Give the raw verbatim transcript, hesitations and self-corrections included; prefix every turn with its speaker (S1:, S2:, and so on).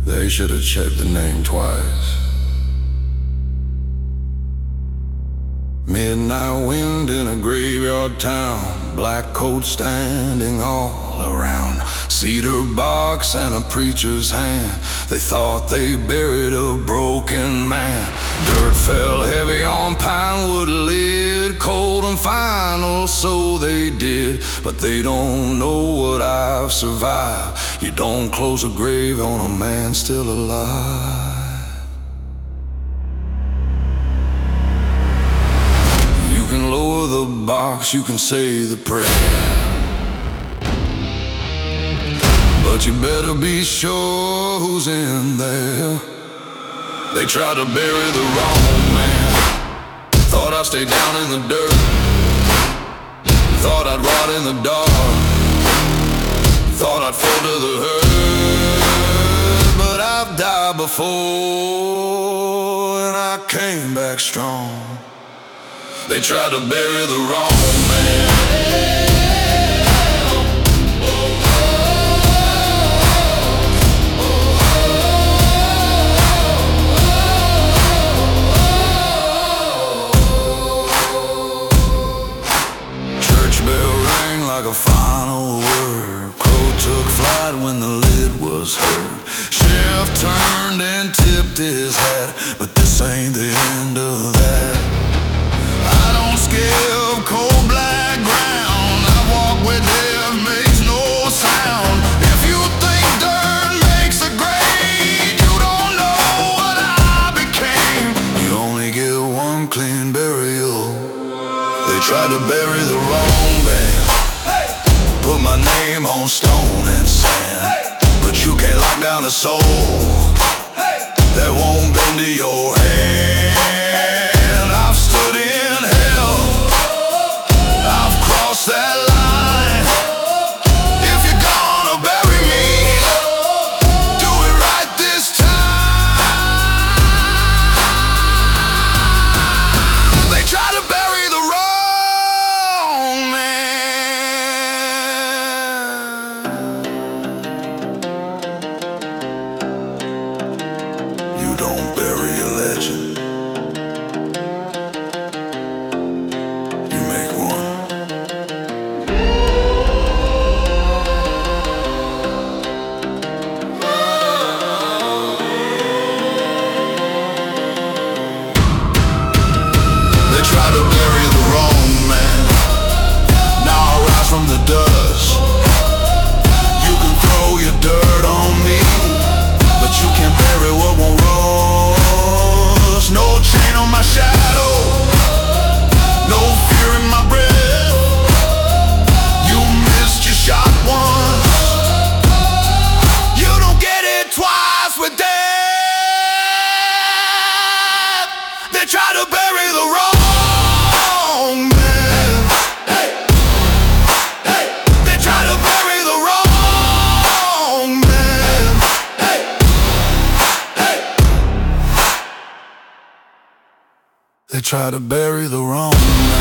S1: They should have checked the name twice. Midnight wind in a graveyard town, black coats standing all around, cedar box and a preacher's hand. They thought they buried a broken man. Dirt fell heavy on pine wood lid, cold and final, so they did. But they don't know what I've survived. You don't close a grave on a man still alive. You can lower the box, you can say the prayer, but you better be sure who's in there. They tried to bury the wrong man. Thought I'd stay down in the dirt. Thought I'd rot in the dark. Thought I'd fall to the hurt. But I've died before, and I came back strong. They tried to bury the wrong man. Church bell rang like a final word. Crow took flight when the lid was heard. Chef turned and tipped his hat, but this ain't the end of that. Give cold black ground, I walk where death makes no sound. If you think dirt makes a grave, you don't know what I became. You only get one clean burial. They tried to bury the wrong man, put my name on stone and sand, but you can't lock down a soul that won't bend to your hand. I've stood in hell, I've crossed that line. If you're gonna bury me, do it right this time. They try to bury the wrong man. You don't bury a legend, from the dust. You can throw your dirt on me, but you can't bury what won't rust. No chain on my shadow, no fear in my breath. You missed your shot once, you don't get it twice with death. They try to bury the wrong They try to bury the wrong man.